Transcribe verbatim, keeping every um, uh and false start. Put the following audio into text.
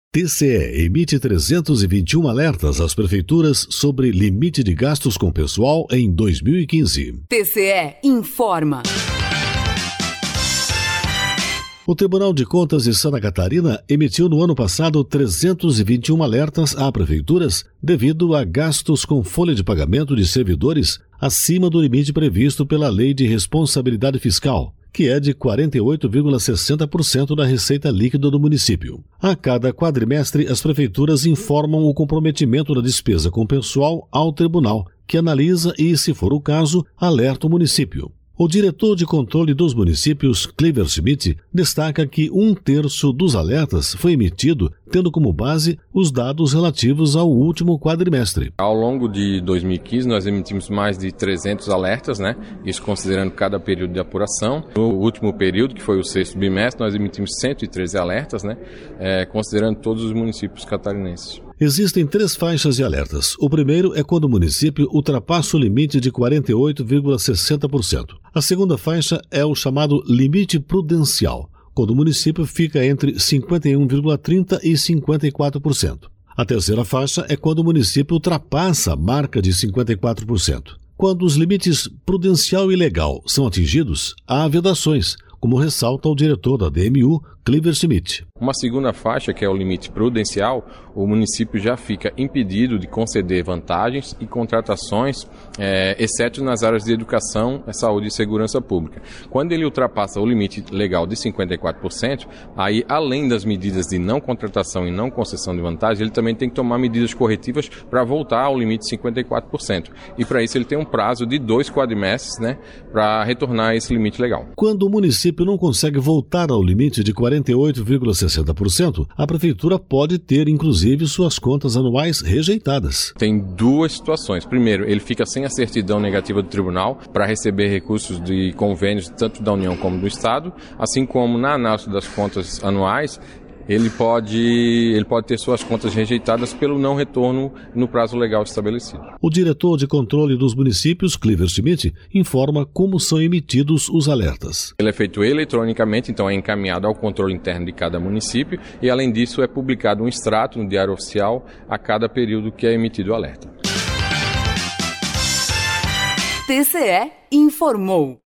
T C E emite trezentos e vinte e um alertas às prefeituras sobre limite de gastos com pessoal em dois mil e quinze. T C E informa. O Tribunal de Contas de Santa Catarina emitiu no ano passado trezentos e vinte e um alertas a prefeituras devido a gastos com folha de pagamento de servidores acima do limite previsto pela Lei de Responsabilidade Fiscal, que é de quarenta e oito vírgula sessenta por cento da receita líquida do município. A cada quadrimestre, as prefeituras informam o comprometimento da despesa com pessoal ao tribunal, que analisa e, se for o caso, alerta o município. O diretor de controle dos municípios, Cliver Schmidt, destaca que um terço dos alertas foi emitido tendo como base os dados relativos ao último quadrimestre. Ao longo de dois mil e quinze, nós emitimos mais de trezentos alertas, né? Isso considerando cada período de apuração. No último período, que foi o sexto bimestre, nós emitimos cento e treze alertas, né? É, considerando todos os municípios catarinenses. Existem três faixas de alertas. O primeiro é quando o município ultrapassa o limite de quarenta e oito vírgula sessenta por cento. A segunda faixa é o chamado limite prudencial, quando o município fica entre cinquenta e um vírgula trinta por cento e cinquenta e quatro por cento. A terceira faixa é quando o município ultrapassa a marca de cinquenta e quatro por cento. Quando os limites prudencial e legal são atingidos, há vedações, como ressalta o diretor da D M U, Cliver Schmidt. Uma segunda faixa, que é o limite prudencial, o município já fica impedido de conceder vantagens e contratações, é, exceto nas áreas de educação, saúde e segurança pública. Quando ele ultrapassa o limite legal de cinquenta e quatro por cento, aí, além das medidas de não contratação e não concessão de vantagens, ele também tem que tomar medidas corretivas para voltar ao limite de cinquenta e quatro por cento. E para isso ele tem um prazo de dois quadrimestres, né, para retornar a esse limite legal. Quando o município não consegue voltar ao limite de quarenta e oito vírgula sessenta por cento, a prefeitura pode ter, inclusive, suas contas anuais rejeitadas. Tem duas situações. Primeiro, ele fica sem a certidão negativa do tribunal para receber recursos de convênios tanto da União como do Estado, assim como na análise das contas anuais, ele pode, ele pode ter suas contas rejeitadas pelo não retorno no prazo legal estabelecido. O diretor de controle dos municípios, Cliver Schmidt, informa como são emitidos os alertas. Ele é feito eletronicamente, então é encaminhado ao controle interno de cada município e, além disso, é publicado um extrato no Diário Oficial a cada período que é emitido o alerta. T C E informou.